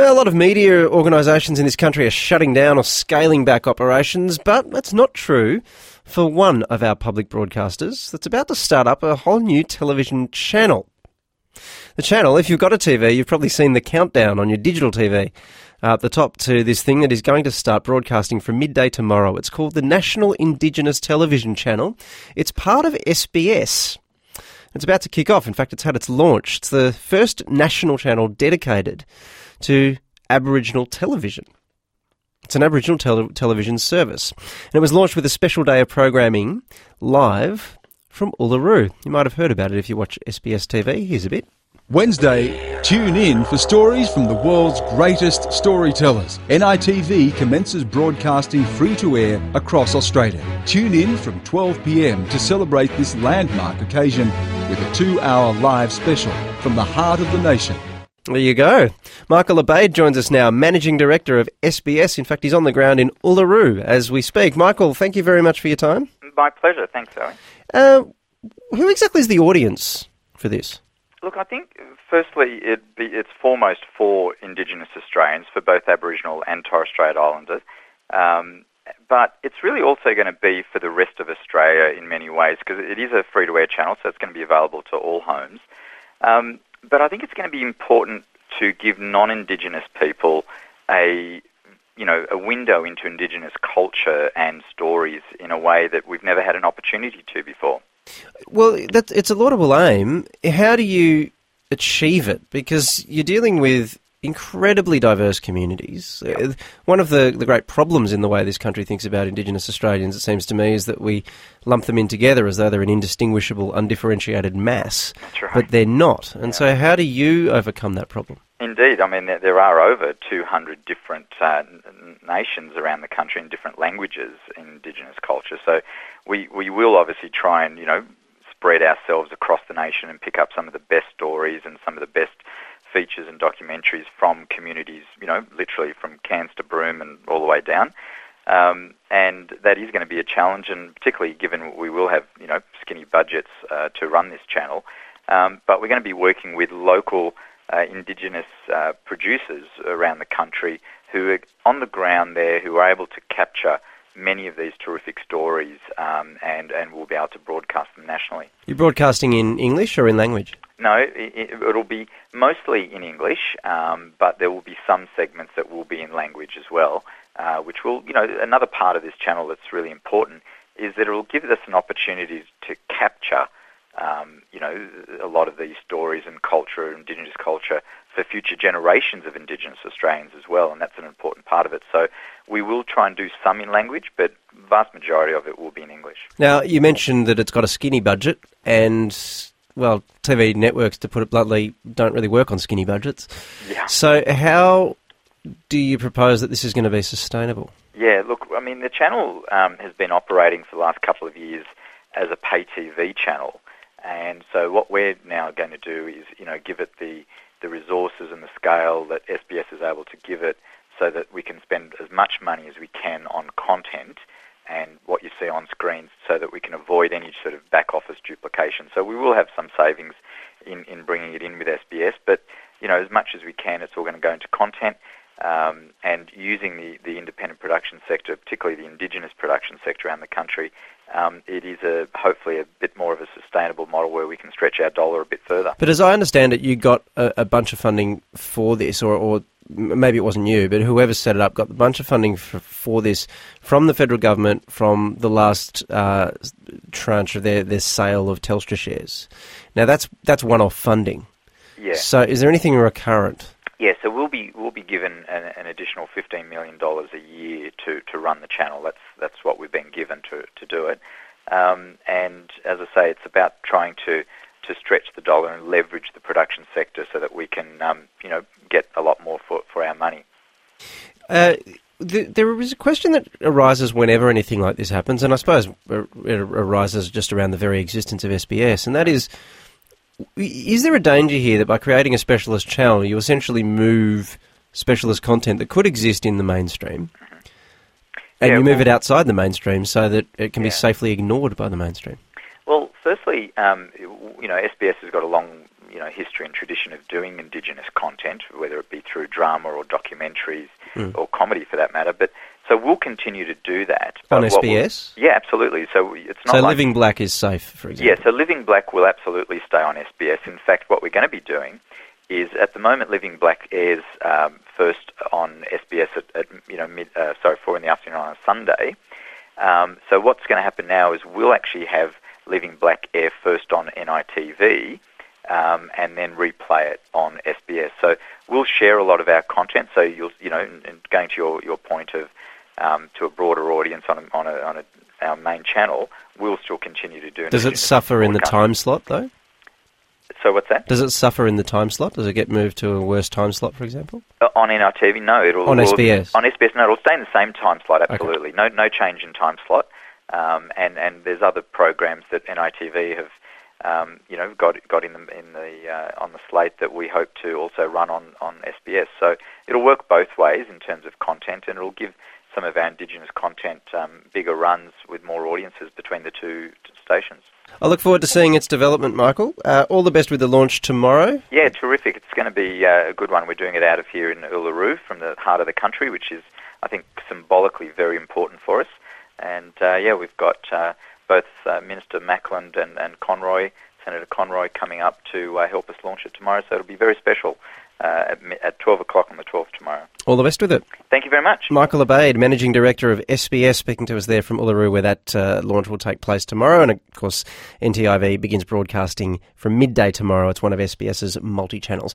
Well, a lot of media organisations in this country are shutting down or scaling back operations, but that's not true for one of our public broadcasters that's about to start up a whole new television channel. The channel, if you've got a TV, you've probably seen the countdown on your digital TV at the top to this thing that is going to start broadcasting from midday tomorrow. It's called the National Indigenous Television Channel. It's part of SBS. It's about to kick off. In fact, it's had its launch. It's the first national channel dedicated to Aboriginal television. It's an Aboriginal television service. And it was launched with a special day of programming live from Uluru. You might have heard about it if you watch SBS TV. Here's a bit. Wednesday, tune in for stories from the world's greatest storytellers. NITV commences broadcasting free-to-air across Australia. Tune in from 12 p.m. to celebrate this landmark occasion with a 2-hour live special from the heart of the nation. There you go. Michael Abaid joins us now, Managing Director of SBS. In fact, he's on the ground in Uluru as we speak. Michael, thank you very much for your time. My pleasure. Thanks, Owen. Who exactly is the audience for this? Look, I think, firstly, it's foremost for Indigenous Australians, for both Aboriginal and Torres Strait Islanders. But it's really also going to be for the rest of Australia in many ways, because it is a free-to-air channel, so it's going to be available to all homes. But I think it's going to be important to give non-Indigenous people a window into Indigenous culture and stories in a way that we've never had an opportunity to before. Well, it's a laudable aim. How do you achieve it? Because you're dealing with incredibly diverse communities. One of the great problems in the way this country thinks about Indigenous Australians, it seems to me, is that we lump them in together as though they're an indistinguishable, undifferentiated mass. That's right. But they're not. And so how do you overcome that problem? Indeed. I mean, there are over 200 different nations around the country and different languages in Indigenous culture. So we will obviously try and, spread ourselves across the nation and pick up some of the best stories and some of the best features and documentaries from communities, literally from Cairns to Broome and all the way down. And that is going to be a challenge, and particularly given we will have, skinny budgets to run this channel. But we're going to be working with local Indigenous producers around the country who are on the ground there, who are able to capture many of these terrific stories and will be able to broadcast them nationally. You're broadcasting in English or in language? No, it'll be mostly in English, but there will be some segments that will be in language as well, which will, another part of this channel that's really important is that it will give us an opportunity to capture a lot of these stories and culture, Indigenous culture, for future generations of Indigenous Australians as well, and that's an important part of it. So we will try and do some in language, but the vast majority of it will be in English. Now, you mentioned that it's got a skinny budget, and, well, TV networks, to put it bluntly, don't really work on skinny budgets. Yeah. So how do you propose that this is going to be sustainable? Yeah, look, I mean, the channel has been operating for the last couple of years as a pay TV channel. And so what we're now going to do is, give it the resources and the scale that SBS is able to give it so that we can spend as much money as we can on content and what you see on screens so that we can avoid any sort of back office duplication. So we will have some savings in bringing it in with SBS, but, as much as we can, it's all going to go into content and using the independent production sector, particularly the Indigenous production sector around the country. It is hopefully a bit more of a sustainable model where we can stretch our dollar a bit further. But as I understand it, you got a bunch of funding for this, or maybe it wasn't you, but whoever set it up got a bunch of funding for this from the federal government from the last tranche of their sale of Telstra shares. Now that's one-off funding. Yeah. So is there anything recurrent? Yeah, so we'll be given an additional $15 million a year to run the channel. That's what we've been given to do it. And as I say, it's about trying to stretch the dollar and leverage the production sector so that we can get a lot more for our money. There is a question that arises whenever anything like this happens, and I suppose it arises just around the very existence of SBS, and that is there a danger here that by creating a specialist channel, you essentially move specialist content that could exist in the mainstream, and you move it outside the mainstream so that it can be safely ignored by the mainstream? Well, firstly, SBS has got a long history and tradition of doing Indigenous content, whether it be through drama or documentaries or comedy for that matter. But so we'll continue to do that. On SBS? Yeah, absolutely. So it's not like Living Black is safe, for example? Yeah, so Living Black will absolutely stay on SBS. In fact, what we're going to be doing is, at the moment, Living Black airs first on SBS at 4 in the afternoon on a Sunday. So what's going to happen now is we'll actually have Living Black air first on NITV and then replay it on SBS. So we'll share a lot of our content. So you'll, and going to your point of to a broader audience on our main channel, we'll still continue to do. Does it suffer in the time slot though? So what's that? Does it suffer in the time slot? Does it get moved to a worse time slot, for example? On NITV, no. On SBS? On SBS, no. It'll stay in the same time slot, absolutely. Okay. No change in time slot. And there's other programs that NITV have, got in the on the slate that we hope to also run on SBS. So it'll work both ways in terms of content, and it'll give some of our Indigenous content bigger runs with more audiences between the two stations. I look forward to seeing its development, Michael. All the best with the launch tomorrow. Yeah, terrific. It's going to be a good one. We're doing it out of here in Uluru, from the heart of the country, which is, I think, symbolically very important for us. And, we've got both Minister Mackland and Conroy, Senator Conroy, coming up to help us launch it tomorrow. So it'll be very special at 12 o'clock on the 12th tomorrow. All the best with it. Thank you very much. Michael Abaid, Managing Director of SBS, speaking to us there from Uluru, where that launch will take place tomorrow. And, of course, NTIV begins broadcasting from midday tomorrow. It's one of SBS's multi-channels.